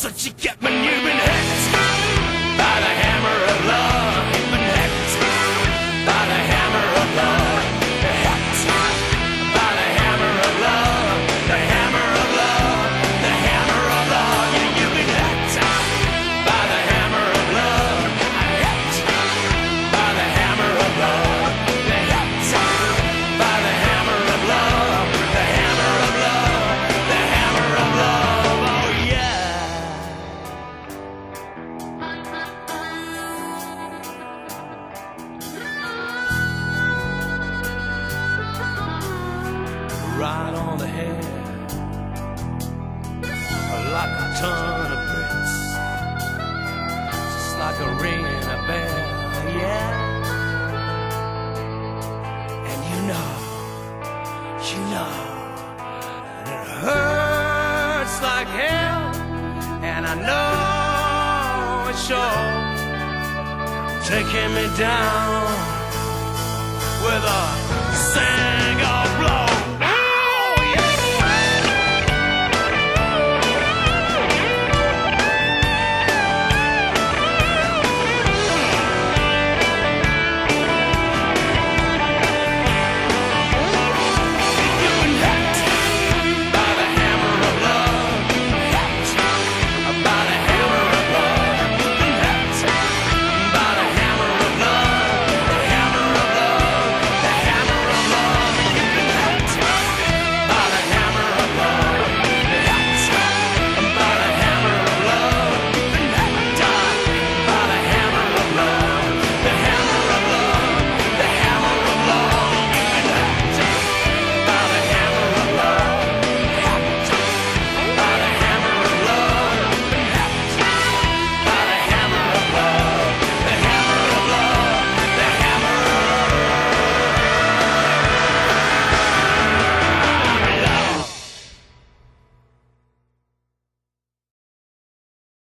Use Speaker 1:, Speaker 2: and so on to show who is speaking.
Speaker 1: that you get when you've been hit by the hammer of love. You've been hit by the hammer of love. Hit by the hammer of love. The hammer of love. The hammer of love. Yeah, you've been hit by the hammer of love. Hit by the hammer of love. Hit by the hammer of love. The hammer of love. The hammer of love. Oh yeah. Right on the head, like a ton of bricks, just like a ringing a bell, yeah. And you know, and it hurts like hell, and I know it's sure taking me down with a sand.